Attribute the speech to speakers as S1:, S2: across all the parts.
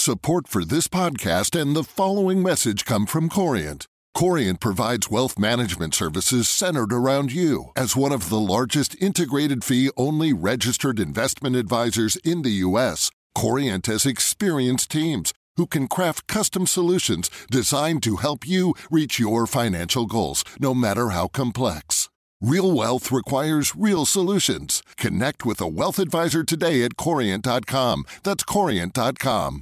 S1: Support for this podcast and the following message come from Corient. Corient provides wealth management services centered around you. As one of the largest integrated fee-only registered investment advisors in the U.S., Corient has experienced teams who can craft custom solutions designed to help you reach your financial goals, no matter how complex. Real wealth requires real solutions. Connect with a wealth advisor today at Corient.com. That's Corient.com.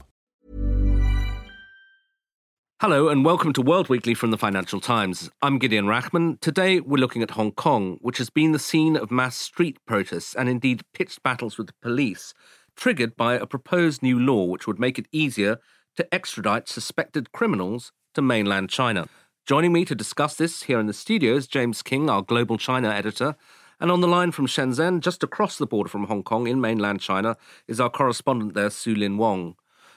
S2: Hello and welcome to World Weekly from the Financial Times. I'm Gideon Rachman. Today we're looking at Hong Kong, which has been the scene of mass street protests and indeed pitched battles with the police, triggered by a proposed new law which would make it easier to extradite suspected criminals to mainland China. Joining me to discuss this here in the studio is James King, our global China editor, and on the line from Shenzhen, just across the border from Hong Kong in mainland China, is our correspondent there, Su-Lin Wong.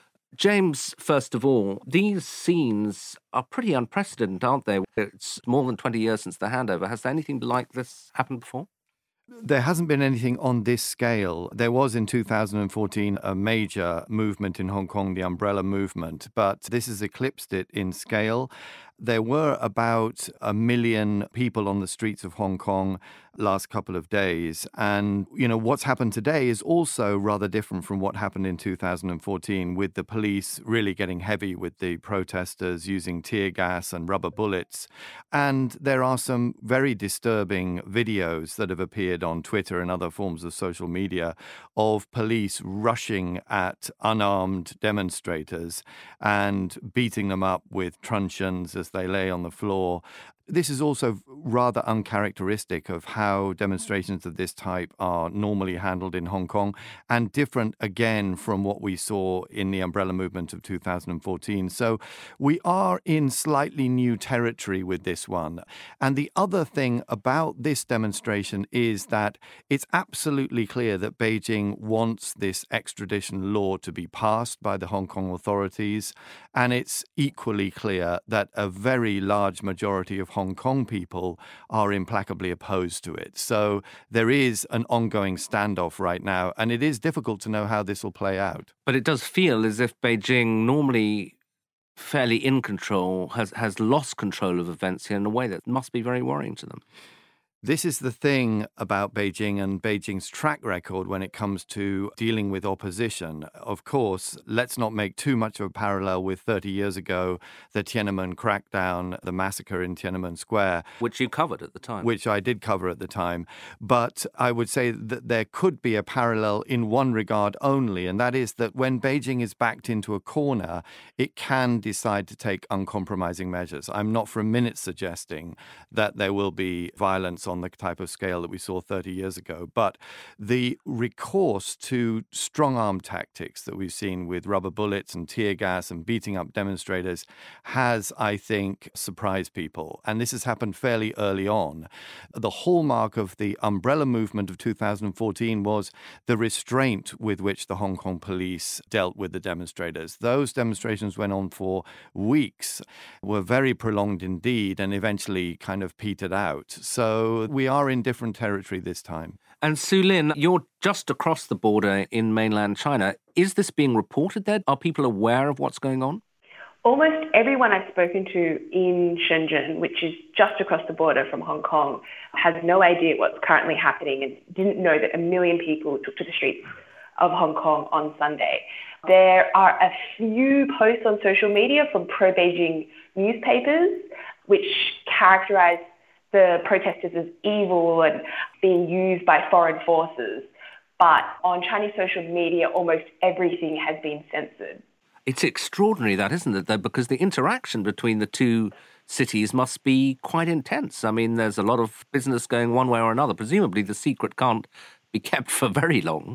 S2: James, first of all, these scenes are pretty unprecedented, aren't they? It's more than 20 years since the handover. Has anything like this happened before?
S3: There hasn't been anything on this scale. There was in 2014 a major movement in Hong Kong, the Umbrella Movement, but this has eclipsed it in scale. There were about 1 million people on the streets of Hong Kong last couple of days. And, what's happened today is also rather different from what happened in 2014, with the police really getting heavy with the protesters, using tear gas and rubber bullets. And there are some very disturbing videos that have appeared on Twitter and other forms of social media of police rushing at unarmed demonstrators and beating them up with truncheons as they lay on the floor. This is also rather uncharacteristic of how demonstrations of this type are normally handled in Hong Kong, and different again from what we saw in the Umbrella Movement of 2014. So we are in slightly new territory with this one. And the other thing about this demonstration is that it's absolutely clear that Beijing wants this extradition law to be passed by the Hong Kong authorities. And it's equally clear that a very large majority of Hong Kong people are implacably opposed to it. So there is an ongoing standoff right now, and it is difficult to know how this will play out.
S2: But it does feel as if Beijing, normally fairly in control, has lost control of events here in a way that must be very worrying to them.
S3: This is the thing about Beijing and Beijing's track record when it comes to dealing with opposition. Of course, let's not make too much of a parallel with 30 years ago, the Tiananmen crackdown, the massacre in Tiananmen Square.
S2: Which you covered at the time.
S3: Which I did cover at the time. But I would say that there could be a parallel in one regard only, and that is that when Beijing is backed into a corner, it can decide to take uncompromising measures. I'm not for a minute suggesting that there will be violence on the type of scale that we saw 30 years ago. But the recourse to strong-arm tactics that we've seen with rubber bullets and tear gas and beating up demonstrators has, I think, surprised people. And this has happened fairly early on. The hallmark of the Umbrella Movement of 2014 was the restraint with which the Hong Kong police dealt with the demonstrators. Those demonstrations went on for weeks, were very prolonged indeed, and eventually kind of petered out. So we are in different territory this time.
S2: And Su-Lin, you're just across the border in mainland China. Is this being reported there? Are people aware of what's going on?
S4: Almost everyone I've spoken to in Shenzhen, which is just across the border from Hong Kong, has no idea what's currently happening and didn't know that 1 million people took to the streets of Hong Kong on Sunday. There are a few posts on social media from pro-Beijing newspapers which characterize the protesters as evil and being used by foreign forces. But on Chinese social media, almost everything has been censored.
S2: It's extraordinary that, isn't it, though, because the interaction between the two cities must be quite intense. I mean, there's a lot of business going one way or another. Presumably the secret can't be kept for very long.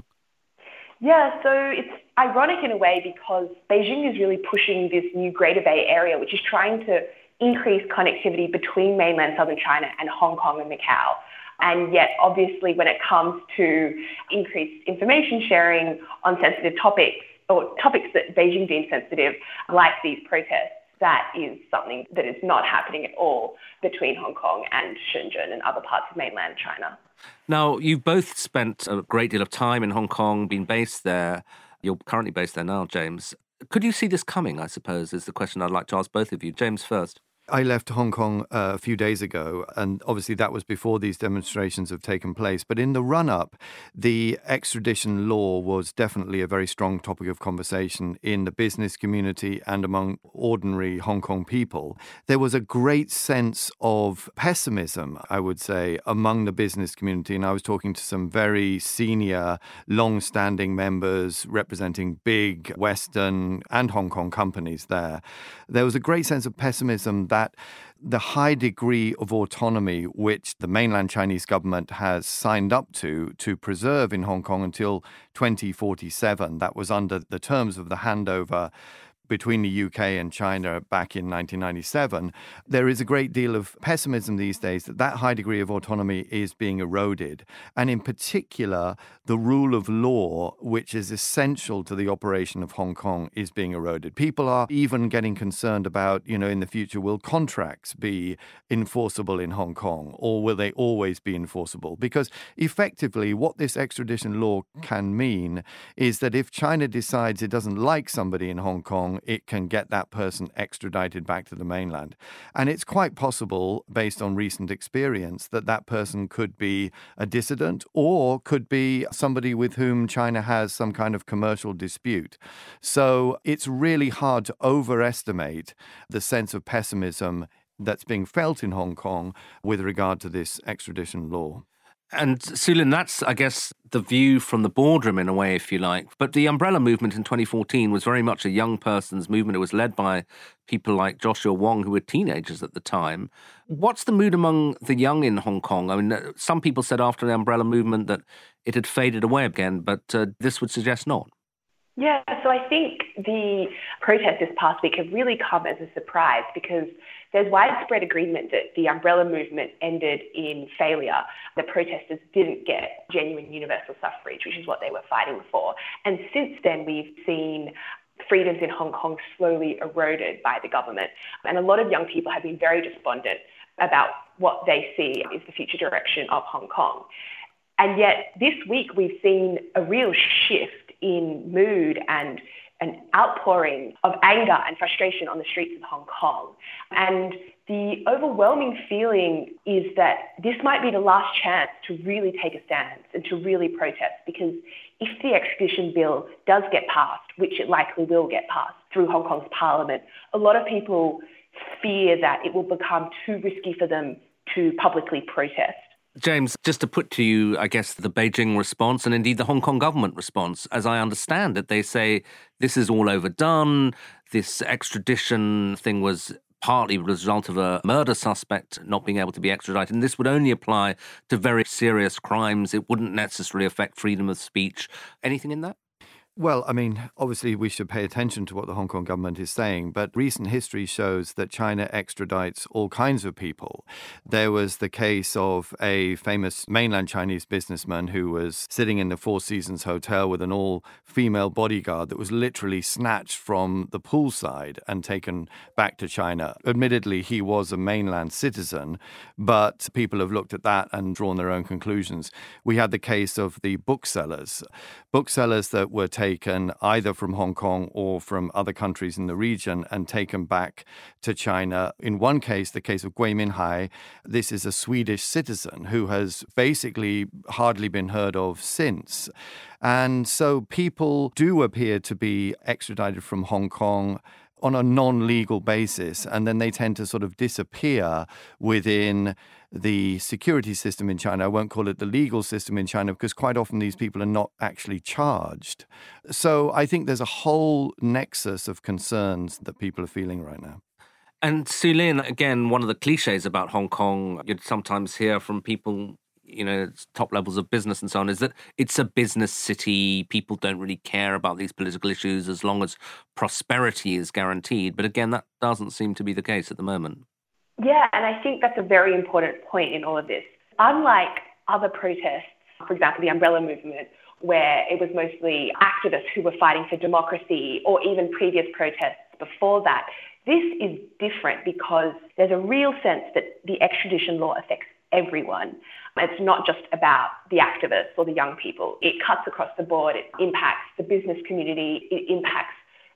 S4: Yeah, so it's ironic in a way because Beijing is really pushing this new Greater Bay Area, which is trying to increase connectivity between mainland southern China and Hong Kong and Macau. And yet, obviously, when it comes to increased information sharing on sensitive topics, or topics that Beijing deems sensitive, like these protests, that is something that is not happening at all between Hong Kong and Shenzhen and other parts of mainland China.
S2: Now, you've both spent a great deal of time in Hong Kong, been based there. You're currently based there now, James. Could you see this coming, I suppose, is the question I'd like to ask both of you. James first.
S3: I left Hong Kong a few days ago, and obviously that was before these demonstrations have taken place. But in the run-up, the extradition law was definitely a very strong topic of conversation in the business community and among ordinary Hong Kong people. There was a great sense of pessimism, I would say, among the business community. And I was talking to some very senior, long-standing members representing big Western and Hong Kong companies there. There was a great sense of pessimism that the high degree of autonomy which the mainland Chinese government has signed up to preserve in Hong Kong until 2047, that was under the terms of the handover between the UK and China back in 1997, there is a great deal of pessimism these days that that high degree of autonomy is being eroded. And in particular, the rule of law, which is essential to the operation of Hong Kong, is being eroded. People are even getting concerned about, in the future, will contracts be enforceable in Hong Kong, or will they always be enforceable? Because effectively, what this extradition law can mean is that if China decides it doesn't like somebody in Hong Kong, it can get that person extradited back to the mainland. And it's quite possible, based on recent experience, that that person could be a dissident or could be somebody with whom China has some kind of commercial dispute. So it's really hard to overestimate the sense of pessimism that's being felt in Hong Kong with regard to this extradition law.
S2: And Sue Lin, that's, I guess, the view from the boardroom in a way, if you like. But the umbrella movement in 2014 was very much a young person's movement. It was led by people like Joshua Wong, who were teenagers at the time. What's the mood among the young in Hong Kong? I mean, some people said after the umbrella movement that it had faded away again, but this would suggest not.
S4: Yeah, so I think the protests this past week have really come as a surprise because there's widespread agreement that the umbrella movement ended in failure. The protesters didn't get genuine universal suffrage, which is what they were fighting for. And since then, we've seen freedoms in Hong Kong slowly eroded by the government. And a lot of young people have been very despondent about what they see is the future direction of Hong Kong. And yet this week, we've seen a real shift in mood and an outpouring of anger and frustration on the streets of Hong Kong. And the overwhelming feeling is that this might be the last chance to really take a stance and to really protest, because if the extradition bill does get passed, which it likely will get passed through Hong Kong's parliament, a lot of people fear that it will become too risky for them to publicly protest.
S2: James, just to put to you, I guess, the Beijing response and indeed the Hong Kong government response, as I understand it, they say this is all overdone. This extradition thing was partly the result of a murder suspect not being able to be extradited, and this would only apply to very serious crimes. It wouldn't necessarily affect freedom of speech. Anything in that?
S3: Well, I mean, obviously we should pay attention to what the Hong Kong government is saying, but recent history shows that China extradites all kinds of people. There was the case of a famous mainland Chinese businessman who was sitting in the Four Seasons Hotel with an all-female bodyguard that was literally snatched from the poolside and taken back to China. Admittedly, he was a mainland citizen, but people have looked at that and drawn their own conclusions. We had the case of the booksellers that were taken either from Hong Kong or from other countries in the region and taken back to China. In one case, the case of Gui Minhai, this is a Swedish citizen who has basically hardly been heard of since. And so people do appear to be extradited from Hong Kong on a non-legal basis, and then they tend to sort of disappear within the security system in China. I won't call it the legal system in China because quite often these people are not actually charged. So I think there's a whole nexus of concerns that people are feeling right now.
S2: And Sue Lin, again, one of the cliches about Hong Kong, you'd sometimes hear from people, top levels of business and so on, is that it's a business city. People don't really care about these political issues as long as prosperity is guaranteed. But again, that doesn't seem to be the case at the moment. Yeah,
S4: and I think that's a very important point in all of this. Unlike other protests, for example, the umbrella movement, where it was mostly activists who were fighting for democracy, or even previous protests before that, this is different because there's a real sense that the extradition law affects everyone. It's not just about the activists or the young people. It cuts across the board. It impacts the business community. It impacts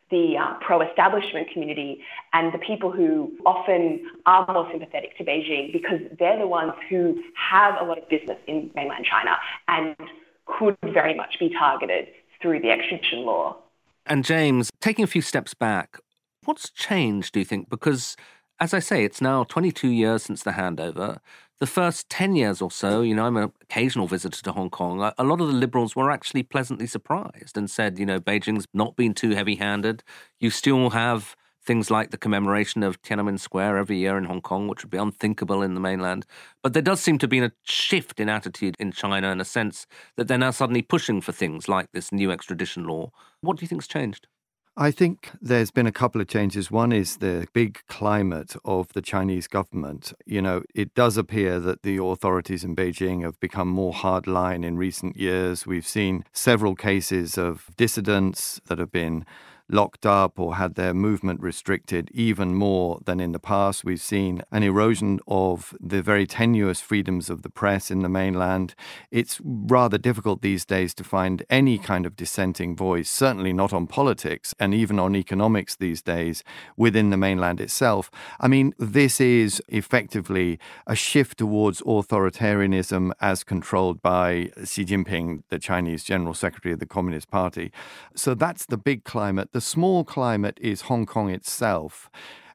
S4: the pro-establishment community and the people who often are more sympathetic to Beijing, because they're the ones who have a lot of business in mainland China and could very much be targeted through the extradition law.
S2: And James, taking a few steps back, what's changed, do you think? Because, as I say, it's now 22 years since the handover. The first 10 years or so, I'm an occasional visitor to Hong Kong. A lot of the Liberals were actually pleasantly surprised and said, Beijing's not been too heavy-handed. You still have things like the commemoration of Tiananmen Square every year in Hong Kong, which would be unthinkable in the mainland. But there does seem to be a shift in attitude in China in a sense that they're now suddenly pushing for things like this new extradition law. What do you think's changed?
S3: I think there's been a couple of changes. One is the big climate of the Chinese government. It does appear that the authorities in Beijing have become more hardline in recent years. We've seen several cases of dissidents that have been locked up or had their movement restricted even more than in the past. We've seen an erosion of the very tenuous freedoms of the press in the mainland. It's rather difficult these days to find any kind of dissenting voice, certainly not on politics and even on economics these days within the mainland itself. I mean, this is effectively a shift towards authoritarianism as controlled by Xi Jinping, the Chinese General Secretary of the Communist Party. So that's the big climate. The small climate is Hong Kong itself.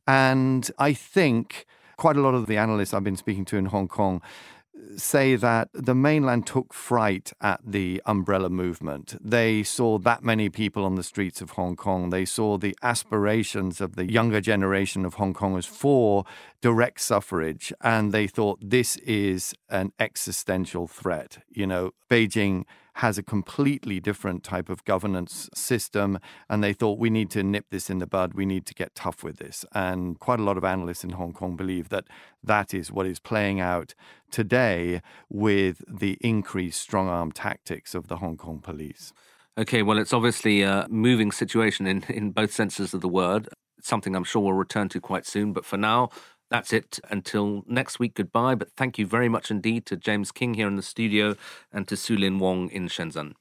S3: And I think quite a lot of the analysts I've been speaking to in Hong Kong say that the mainland took fright at the umbrella movement. They saw that many people on the streets of Hong Kong. They saw the aspirations of the younger generation of Hong Kongers for direct suffrage, and they thought this is an existential threat. Beijing has a completely different type of governance system, and they thought we need to nip this in the bud. We need to get tough with this. And quite a lot of analysts in Hong Kong believe that that is what is playing out today with the increased strong-arm tactics of the Hong Kong police.
S2: Okay, well, it's obviously a moving situation in both senses of the word. It's something I'm sure we'll return to quite soon. But for now, that's it. Until next week, goodbye. But thank you very much indeed to James King here in the studio and to Su-Lin Wong in Shenzhen.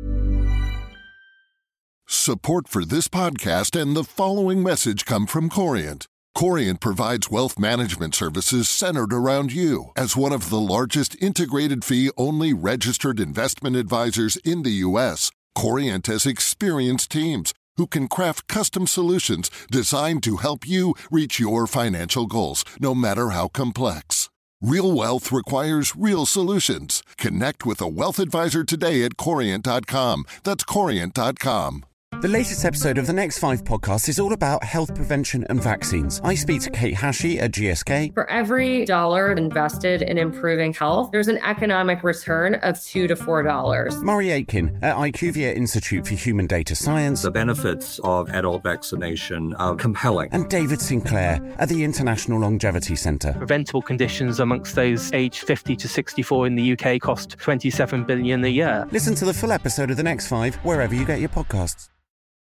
S1: Support for this podcast and the following message come from Corient. Corient provides wealth management services centered around you. As one of the largest integrated fee-only registered investment advisors in the U.S., Corient has experienced teams who can craft custom solutions designed to help you reach your financial goals, no matter how complex. Real wealth requires real solutions. Connect with a wealth advisor today at Corient.com. That's Corient.com.
S5: The latest episode of the Next 5 podcast is all about health prevention and vaccines. I speak to Kate Hashi at GSK.
S6: For every dollar invested in improving health, there's an economic return of $2 to $4.
S5: Murray Aitken at IQVIA Institute for Human Data Science.
S7: The benefits of adult vaccination are compelling.
S5: And David Sinclair at the International Longevity Centre.
S8: Preventable conditions amongst those aged 50 to 64 in the UK cost $27 billion a year.
S5: Listen to the full episode of the Next 5 wherever you get your podcasts.